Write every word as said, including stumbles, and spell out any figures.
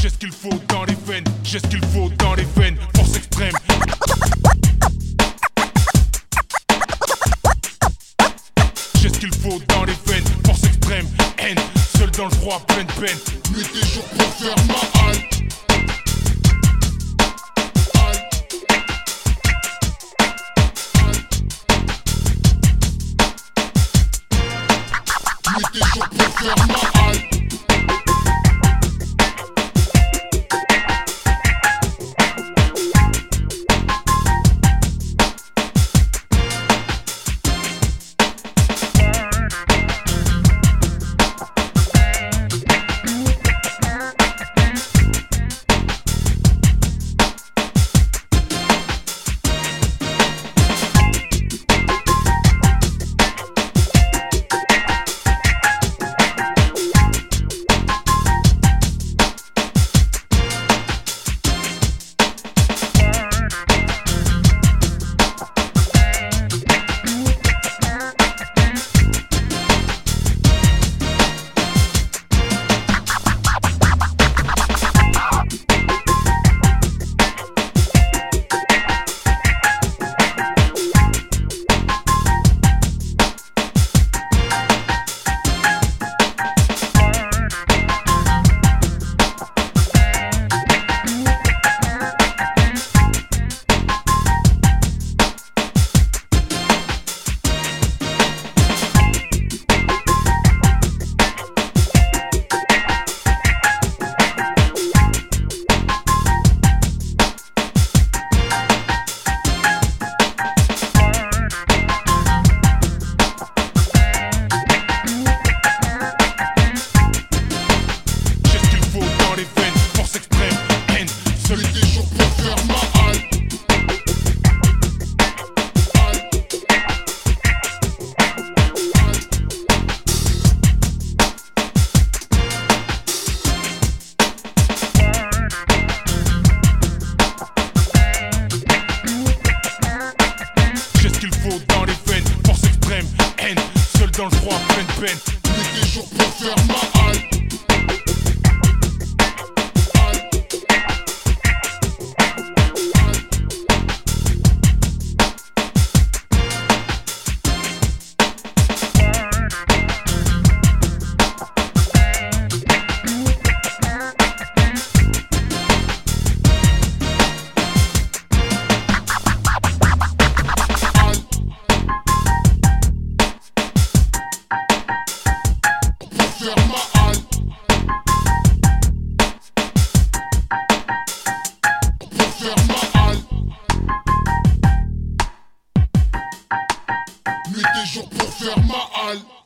J'ai ce qu'il faut dans les veines, j'ai ce qu'il faut dans les veines. Force extrême. J'ai ce qu'il faut dans les veines, force extrême. Haine, seul dans le froid, pleine peine. Nuit et jour pour faire ma halle. Nuit et jour pour faire ma halle. Dans les veines, force extrême, haine, seul dans le froid, pleine peine. Nuit et jour pour faire ma halle. Nuit et jour pour faire ma halle.